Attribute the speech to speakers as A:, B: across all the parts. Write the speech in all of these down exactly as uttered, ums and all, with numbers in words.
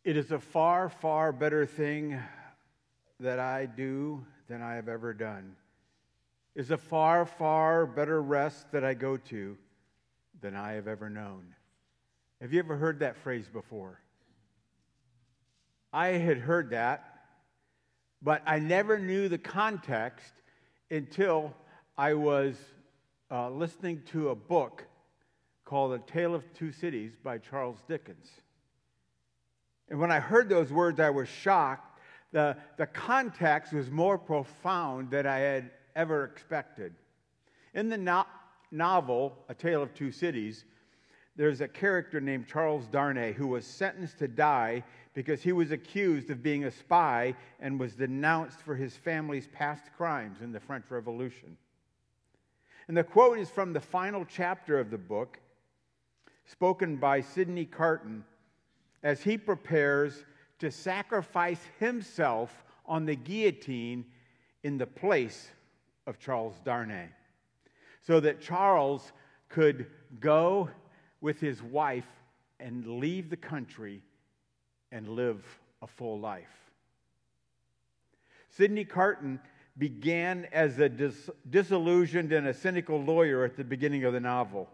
A: It is a far, far better thing that I do than I have ever done. It is a far, far better rest that I go to than I have ever known. Have you ever heard that phrase before? I had heard that, but I never knew the context until I was uh, listening to a book called A Tale of Two Cities by Charles Dickens. And when I heard those words, I was shocked. The, the context was more profound than I had ever expected. In the no- novel, A Tale of Two Cities, there's a character named Charles Darnay who was sentenced to die because he was accused of being a spy and was denounced for his family's past crimes in the French Revolution. And the quote is from the final chapter of the book, spoken by Sidney Carton, as he prepares to sacrifice himself on the guillotine in the place of Charles Darnay, so that Charles could go with his wife and leave the country and live a full life. Sidney Carton began as a dis- disillusioned and a cynical lawyer at the beginning of the novel.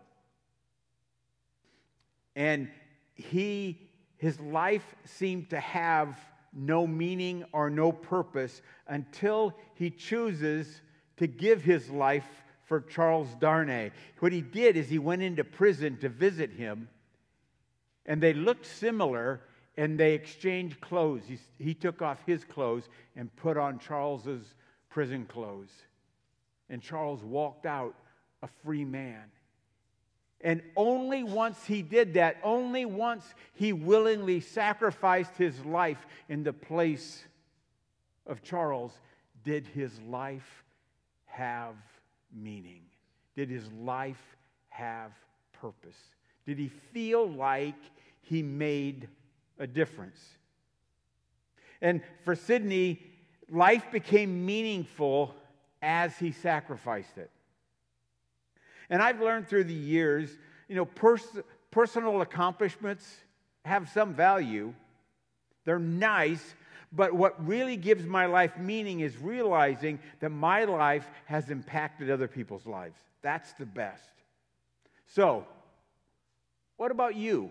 A: And he, his life seemed to have no meaning or no purpose until he chooses to give his life for Charles Darnay. What he did is he went into prison to visit him, and they looked similar, and they exchanged clothes. He, he took off his clothes and put on Charles's prison clothes. And Charles walked out a free man. And only once he did that, only once he willingly sacrificed his life in the place of Charles, did his life have meaning? Did his life have purpose? Did he feel like he made a difference? And for Sidney, life became meaningful as he sacrificed it. And I've learned through the years, you know, pers- personal accomplishments have some value. They're nice, but what really gives my life meaning is realizing that my life has impacted other people's lives. That's the best. So, what about you?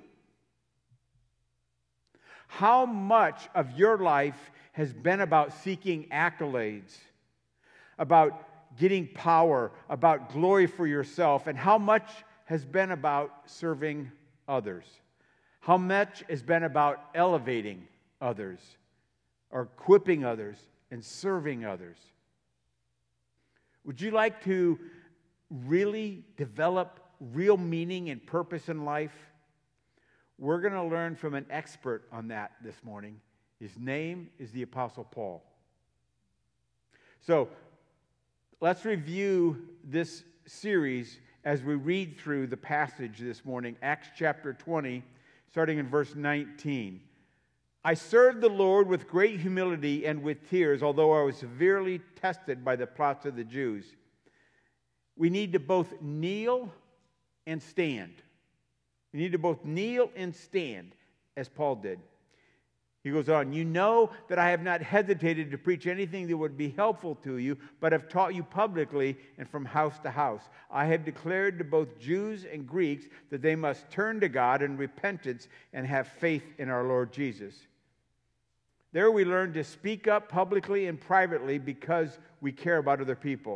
A: How much of your life has been about seeking accolades, about getting power, about glory for yourself, and how much has been about serving others? How much has been about elevating others, or equipping others and serving others? Would you like to really develop real meaning and purpose in life? We're going to learn from an expert on that this morning. His name is the Apostle Paul. So, let's review this series as we read through the passage this morning, Acts chapter twenty, starting in verse nineteen. I served the Lord with great humility and with tears, although I was severely tested by the plots of the Jews. We need to both kneel and stand. We need to both kneel and stand, as Paul did. He goes on, you know that I have not hesitated to preach anything that would be helpful to you, but have taught you publicly and from house to house. I have declared to both Jews and Greeks that they must turn to God in repentance and have faith in our Lord Jesus. There we learn to speak up publicly and privately because we care about other people.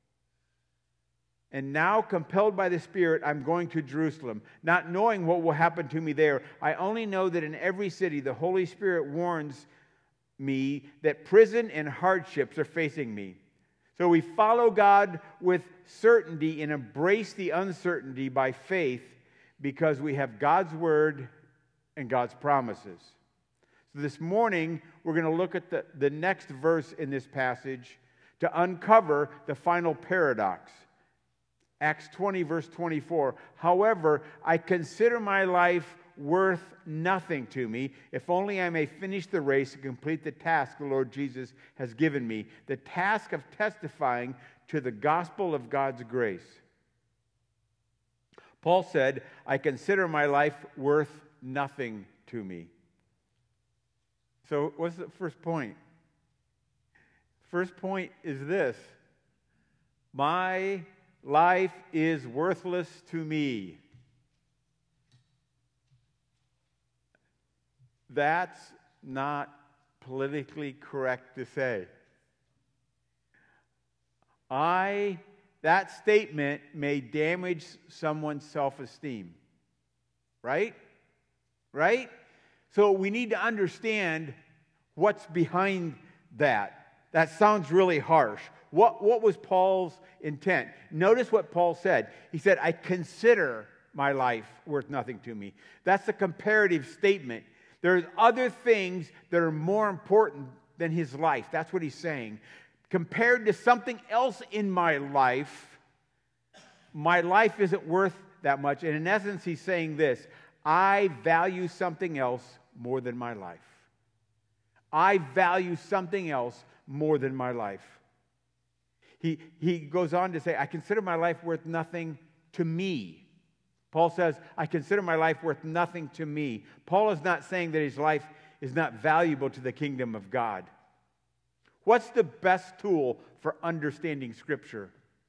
A: And now, compelled by the Spirit, I'm going to Jerusalem, not knowing what will happen to me there. I only know that in every city the Holy Spirit warns me that prison and hardships are facing me. So we follow God with certainty and embrace the uncertainty by faith because we have God's Word and God's promises. So this morning, we're going to look at the, the next verse in this passage to uncover the final paradox. Acts twenty, verse twenty-four. However, I consider my life worth nothing to me, if only I may finish the race and complete the task the Lord Jesus has given me, the task of testifying to the gospel of God's grace. Paul said, I consider my life worth nothing to me. So what's the first point? First point is this: my life is worthless to me. That's not politically correct to say. I, that statement may damage someone's self-esteem. Right? Right? So we need to understand what's behind that. That sounds really harsh. What, what was Paul's intent? Notice what Paul said. He said, I consider my life worth nothing to me. That's a comparative statement. There's other things that are more important than his life. That's what he's saying. Compared to something else in my life, my life isn't worth that much. And in essence, he's saying this: I value something else more than my life. I value something else more than my life. He, he goes on to say, I consider my life worth nothing to me. Paul says, I consider my life worth nothing to me. Paul is not saying that his life is not valuable to the kingdom of God. What's the best tool for understanding Scripture?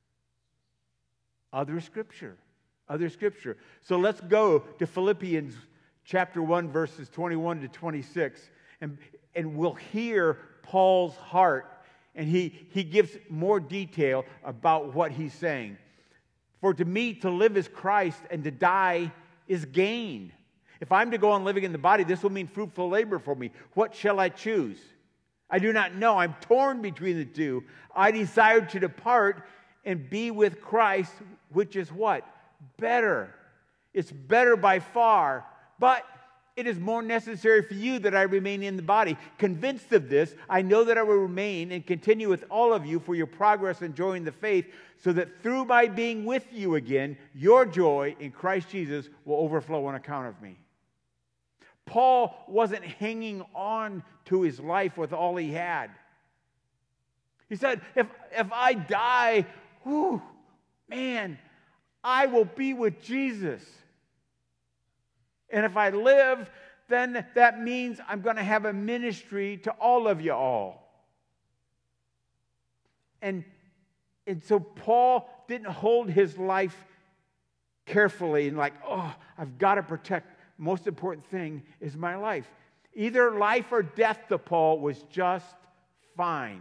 A: Other Scripture. Other Scripture. So let's go to Philippians chapter one, verses twenty-one to twenty-six, and, and we'll hear Paul's heart, and he, he gives more detail about what he's saying. For to me, to live is Christ, and to die is gain. If I'm to go on living in the body, this will mean fruitful labor for me. What shall I choose? I do not know. I'm torn between the two. I desire to depart and be with Christ, which is what? Better. It's better by far. But it is more necessary for you that I remain in the body. Convinced of this, I know that I will remain and continue with all of you for your progress in joy in the faith, so that through my being with you again, your joy in Christ Jesus will overflow on account of me. Paul wasn't hanging on to his life with all he had. He said, if, if I die, whew, man, I will be with Jesus. And if I live, then that means I'm going to have a ministry to all of you all. And, and so Paul didn't hold his life carefully and like, oh, I've got to protect. Most important thing is my life. Either life or death to Paul was just fine.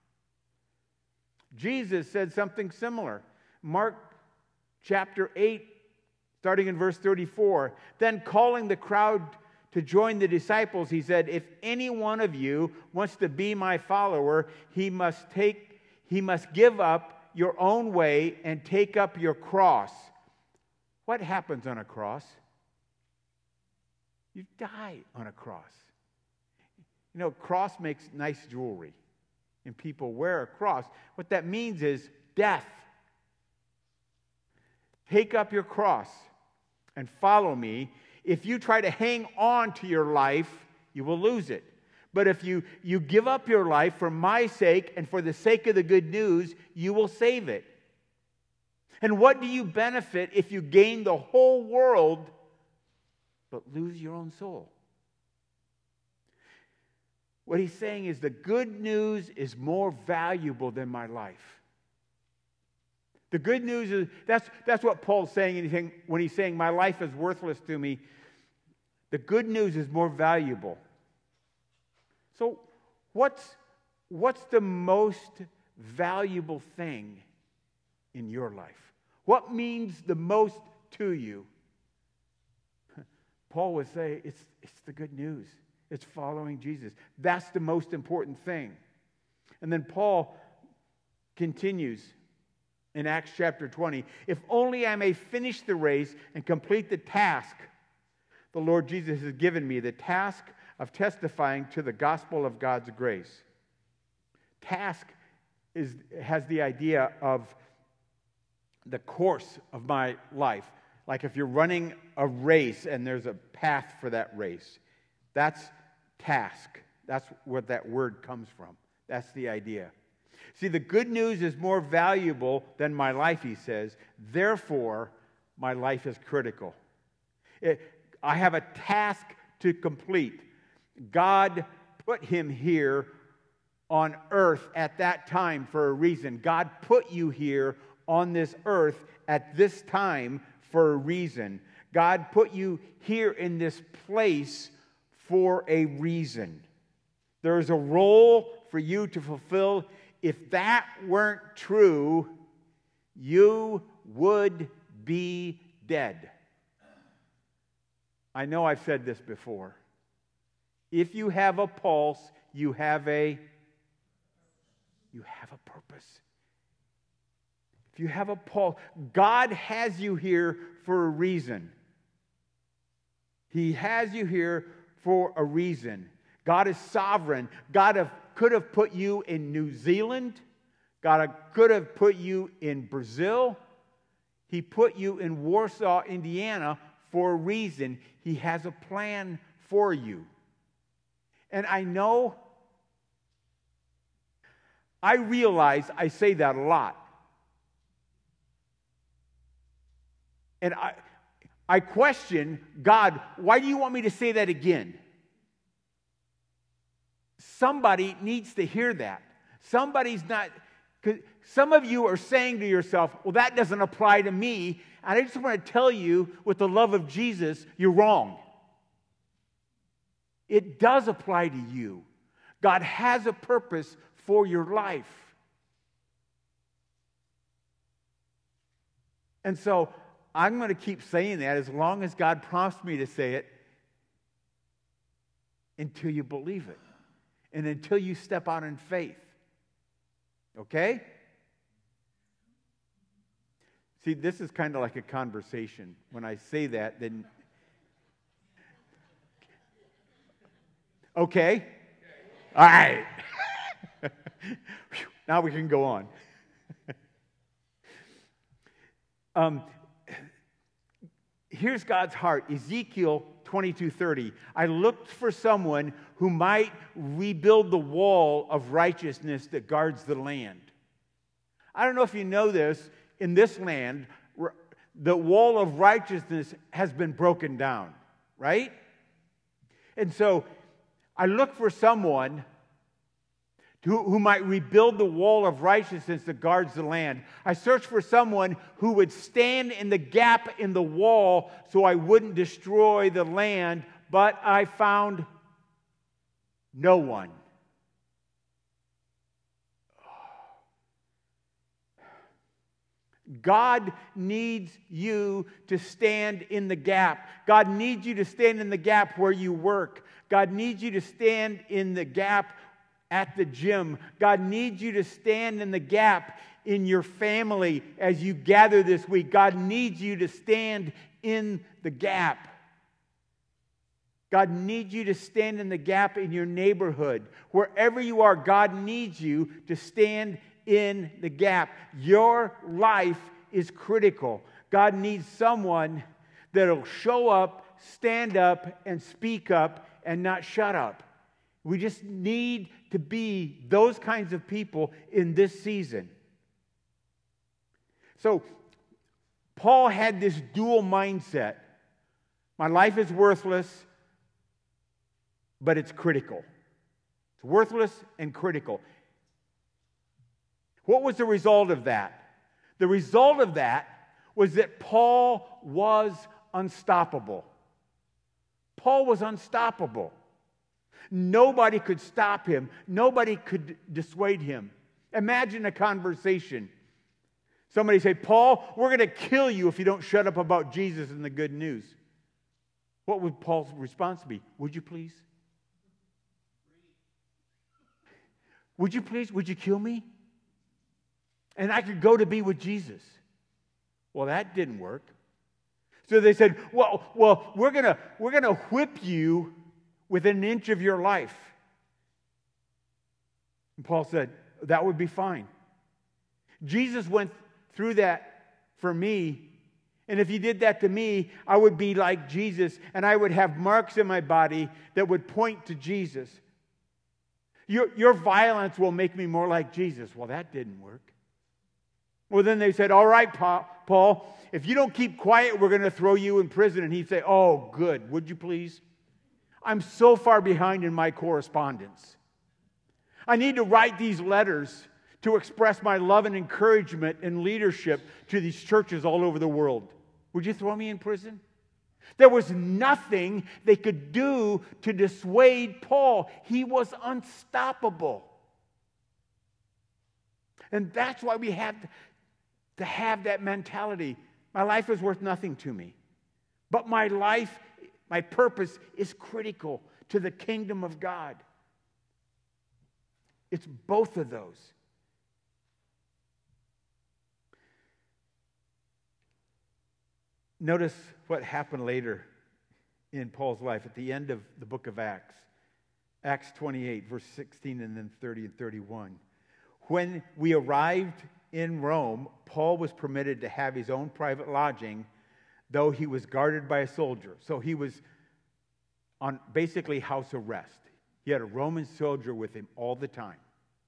A: Jesus said something similar. Mark chapter eight, starting in verse thirty-four. Then calling the crowd to join the disciples, he said, if any one of you wants to be my follower, he must take, he must give up your own way and take up your cross. What happens on a cross? You die on a cross. You know, cross makes nice jewelry, and people wear a cross. What that means is death. Take up your cross and follow me. If you try to hang on to your life, you will lose it. But if you, you give up your life for my sake and for the sake of the good news, you will save it. And what do you benefit if you gain the whole world but lose your own soul? What he's saying is the good news is more valuable than my life. The good news is, that's, that's what Paul's saying when he's saying my life is worthless to me. The good news is more valuable. So what's, what's the most valuable thing in your life? What means the most to you? Paul would say it's, it's the good news. It's following Jesus. That's the most important thing. And then Paul continues in Acts chapter twenty. If only I may finish the race and complete the task the Lord Jesus has given me, the task of testifying to the gospel of God's grace. Task is, has the idea of the course of my life. Like if you're running a race and there's a path for that race. That's task. That's what that word comes from. That's the idea. See, the good news is more valuable than my life, he says. Therefore, my life is critical. It, I have a task to complete. God put him here on earth at that time for a reason. God put you here on this earth at this time for a reason. God put you here in this place for a reason. There is a role for you to fulfill. If that weren't true, you would be dead. I know I've said this before. If you have a pulse, you have a you have a purpose. If you have a pulse, God has you here for a reason. He has you here for a reason. God is sovereign. God have, could have put you in New Zealand. God could have put you in Brazil. He put you in Warsaw, Indiana for a reason. He has a plan for you. And I know, I realize I say that a lot. And I, I question, God, why do you want me to say that again? Somebody needs to hear that. Somebody's not, because some of you are saying to yourself, well, that doesn't apply to me. And I just want to tell you, with the love of Jesus, you're wrong. It does apply to you. God has a purpose for your life. And so I'm going to keep saying that as long as God prompts me to say it until you believe it and until you step out in faith. Okay? See, this is kind of like a conversation. When I say that, then... Okay? All right. Now we can go on. um, here's God's heart. Ezekiel twenty-two thirty. I looked for someone who might rebuild the wall of righteousness that guards the land. I don't know if you know this. In this land, the wall of righteousness has been broken down, right? And so I look for someone who, who might rebuild the wall of righteousness that guards the land. I searched for someone who would stand in the gap in the wall so I wouldn't destroy the land, but I found no one. God needs you to stand in the gap. God needs you to stand in the gap where you work. God needs you to stand in the gap at the gym. God needs you to stand in the gap in your family as you gather this week. God needs you to stand in the gap. God needs you to stand in the gap in your neighborhood. Wherever you are, God needs you to stand in the gap. Your life is critical. God needs someone that'll show up, stand up, and speak up and not shut up. We just need to be those kinds of people in this season. So, Paul had this dual mindset. My life is worthless, but it's critical. It's worthless and critical. What was the result of that? The result of that was that Paul was unstoppable. Paul was unstoppable. Nobody could stop him. Nobody could dissuade him. Imagine a conversation. Somebody say, Paul, we're going to kill you if you don't shut up about Jesus and the good news. What would Paul's response be? Would you please? Would you please? Would you kill me? And I could go to be with Jesus. Well, that didn't work. So they said, well, well we're going to we're going to whip you within an inch of your life. And Paul said, that would be fine. Jesus went through that for me. And if he did that to me, I would be like Jesus, and I would have marks in my body that would point to Jesus. Your, your violence will make me more like Jesus. Well, that didn't work. Well, then they said, all right, Paul, if you don't keep quiet, we're going to throw you in prison. And he'd say, oh, good. Would you please? I'm so far behind in my correspondence. I need to write these letters to express my love and encouragement and leadership to these churches all over the world. Would you throw me in prison? There was nothing they could do to dissuade Paul. He was unstoppable. And that's why we have to have that mentality. My life is worth nothing to me. But my life, my purpose is critical to the kingdom of God. It's both of those. Notice what happened later in Paul's life at the end of the book of Acts. Acts twenty-eight, verse sixteen, and then thirty and thirty-one. When we arrived in Rome, Paul was permitted to have his own private lodging, though he was guarded by a soldier. So he was on basically house arrest. He had a Roman soldier with him all the time.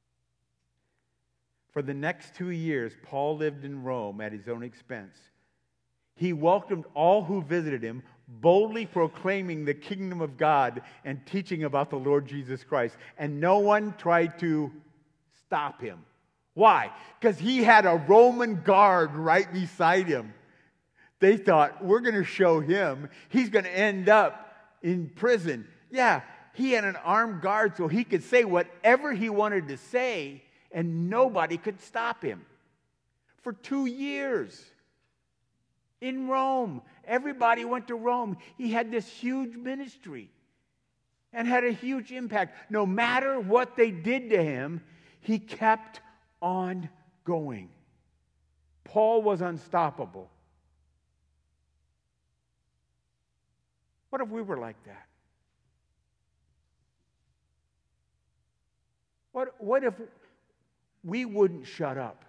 A: For the next two years, Paul lived in Rome at his own expense. He welcomed all who visited him, boldly proclaiming the kingdom of God and teaching about the Lord Jesus Christ. And no one tried to stop him. Why? Because he had a Roman guard right beside him. They thought, we're going to show him. He's going to end up in prison. Yeah, he had an armed guard so he could say whatever he wanted to say, and nobody could stop him. For two years. In Rome. Everybody went to Rome. He had this huge ministry and had a huge impact. No matter what they did to him, he kept on going. Paul was unstoppable. What if we were like that? What, what if we wouldn't shut up?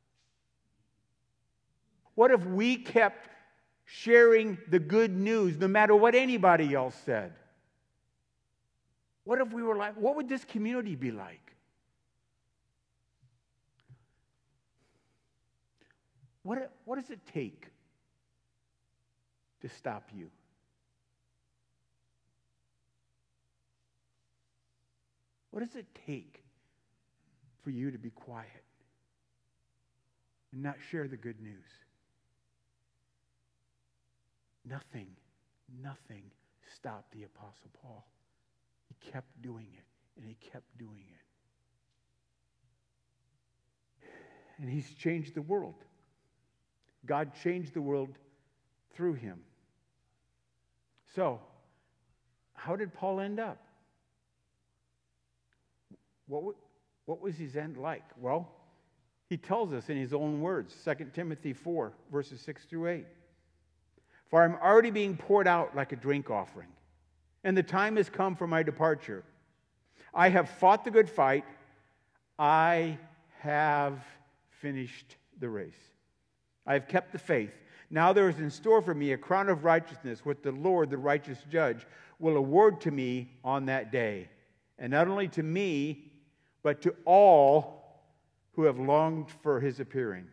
A: What if we kept sharing the good news no matter what anybody else said? What if we were like, what would this community be like? What, what does it take to stop you? What does it take for you to be quiet and not share the good news? Nothing, nothing stopped the Apostle Paul. He kept doing it, and he kept doing it. And he's changed the world. God changed the world through him. So, how did Paul end up? What, what was his end like? Well, he tells us in his own words, Second Timothy four, verses six through eight. For I'm already being poured out like a drink offering, and the time has come for my departure. I have fought the good fight. I have finished the race. I have kept the faith. Now there is in store for me a crown of righteousness, which the Lord, the righteous judge, will award to me on that day. And not only to me, but to all who have longed for his appearing.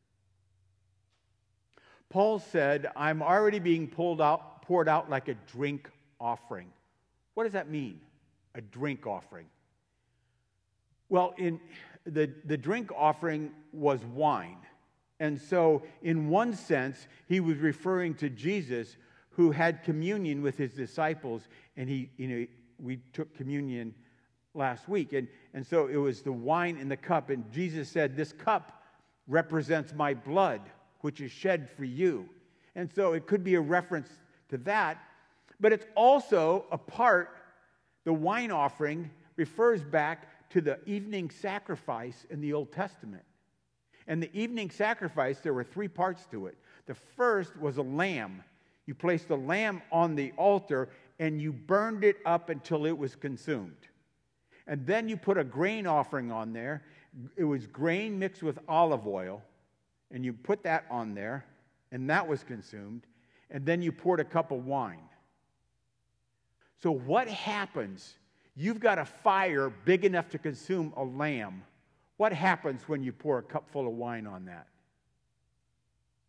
A: Paul said, I'm already being pulled out, poured out like a drink offering. What does that mean, a drink offering? Well, in the, the drink offering was wine. And so, in one sense, he was referring to Jesus, who had communion with his disciples, and he, you know, we took communion last week. And, and so it was the wine in the cup, and Jesus said, this cup represents my blood, which is shed for you. And so it could be a reference to that, but it's also a part, the wine offering refers back to the evening sacrifice in the Old Testament. And the evening sacrifice, there were three parts to it. The first was a lamb. You placed the lamb on the altar and you burned it up until it was consumed. And then you put a grain offering on there. It was grain mixed with olive oil. And you put that on there, and that was consumed. And then you poured a cup of wine. So what happens? You've got a fire big enough to consume a lamb. What happens when you pour a cup full of wine on that?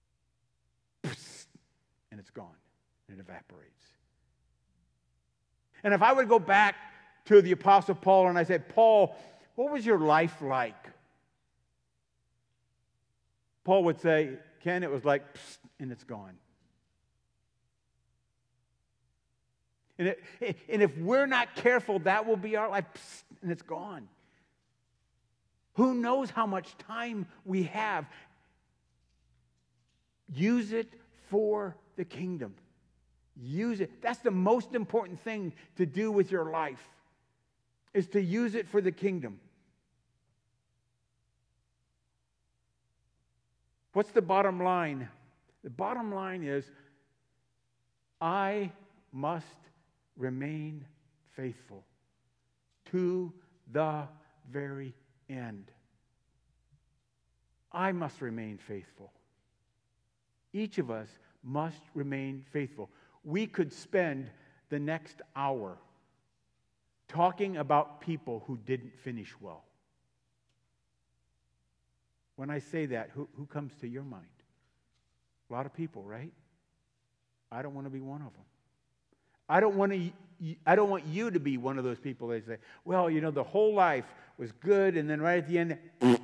A: And it's gone. And it evaporates. And if I would go back to the Apostle Paul and I said, Paul, what was your life like? Paul would say, Ken, it was like, psst, and it's gone. And, it, and if we're not careful, that will be our life, psst, and it's gone. Who knows how much time we have? Use it for the kingdom. Use it. That's the most important thing to do with your life, is to use it for the kingdom. What's the bottom line? The bottom line is, I must remain faithful to the very end. I must remain faithful. Each of us must remain faithful. We could spend the next hour talking about people who didn't finish well. When I say that, who, who comes to your mind? A lot of people, right? I don't want to be one of them. I don't want to. I don't want you to be one of those people that say, well, you know, the whole life was good, and then right at the end, there's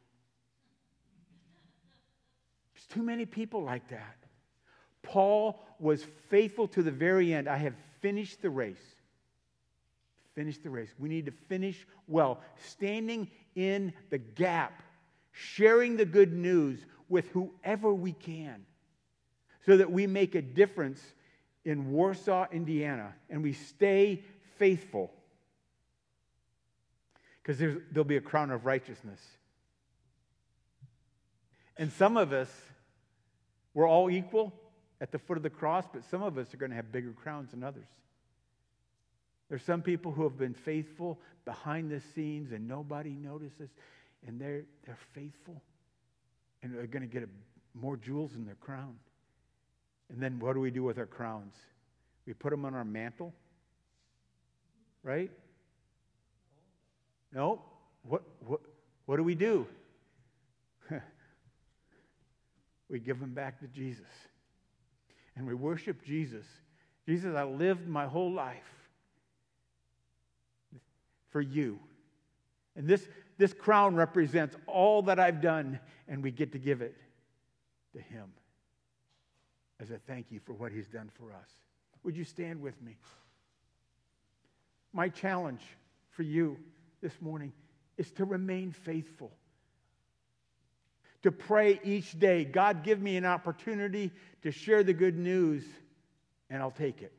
A: too many people like that. Paul was faithful to the very end. I have finished the race. Finish the race. We need to finish well, standing in the gap, sharing the good news with whoever we can, so that we make a difference in Warsaw, Indiana, and we stay faithful. Because there'll be a crown of righteousness. And some of us, we're all equal at the foot of the cross, but some of us are going to have bigger crowns than others. There's some people who have been faithful behind the scenes and nobody notices, and they're, they're faithful, and they're going to get a, more jewels in their crown. And then what do we do with our crowns? We put them on our mantle, right? No. What, what, what do we do? We give them back to Jesus. And we worship Jesus. Jesus, I lived my whole life for you. And this, this crown represents all that I've done, and we get to give it to him as a thank you for what he's done for us. Would you stand with me? My challenge for you this morning is to remain faithful. To pray each day, God, give me an opportunity to share the good news, and I'll take it.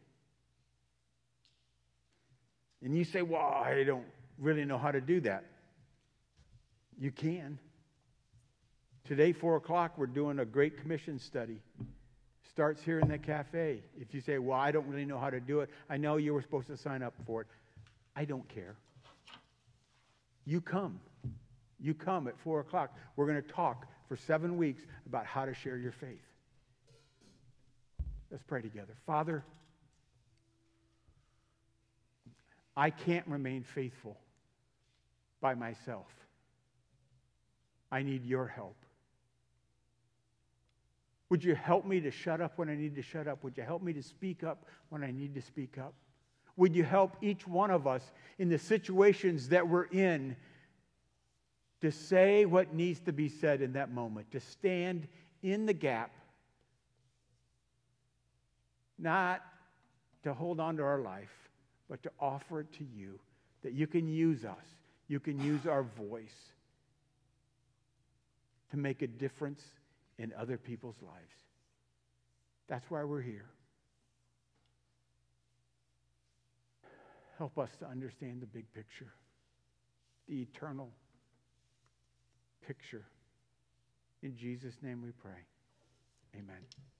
A: And you say, well, I don't really know how to do that. You can. Today, four o'clock, we're doing a Great Commission study. Starts here in the cafe. If you say, well, I don't really know how to do it. I know you were supposed to sign up for it. I don't care. You come. You come at four o'clock. We're going to talk for seven weeks about how to share your faith. Let's pray together. Father, I can't remain faithful by myself. I need your help. Would you help me to shut up when I need to shut up? Would you help me to speak up when I need to speak up? Would you help each one of us in the situations that we're in to say what needs to be said in that moment, to stand in the gap, not to hold on to our life, but to offer it to you, that you can use us, you can use our voice to make a difference in other people's lives. That's why we're here. Help us to understand the big picture, the eternal picture. In Jesus' name we pray. Amen.